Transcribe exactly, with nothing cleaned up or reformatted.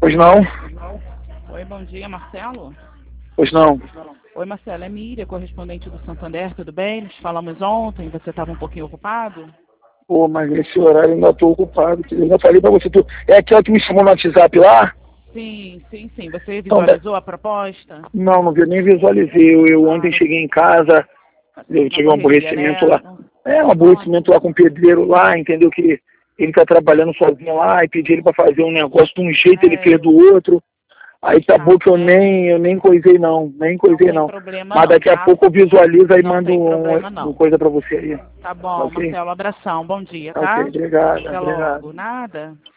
Pois não? Oi, bom dia, Marcelo. Pois não? Oi, Marcelo, é Miriam, correspondente do Santander, tudo bem? Nós falamos ontem, você estava um pouquinho ocupado? Pô, mas nesse horário eu ainda estou ocupado. Eu já falei pra você, tu... é aquela que me chamou no WhatsApp lá? Sim, sim, sim. Você Então, da- visualizou a proposta? não, não vi, nem visualizei. Eu, eu ontem Ah, cheguei em casa, eu na tive um correria, aborrecimento né? lá. Não- É, um aborrecimento lá com o pedreiro lá, entendeu? Que ele tá trabalhando sozinho lá e pedi ele pra fazer um negócio de um jeito, ele fez É, do outro. Aí acabou que chato, eu né? nem, eu nem coisei não, nem Não coisei tem não. problema Mas não, daqui a tá? pouco eu visualizo e Não mando tem um, problema uma não. coisa pra você aí. Tá Tá bom, ok? Marcelo, abração, bom dia, Tá ok, tá? obrigado, Até obrigado. logo. Nada.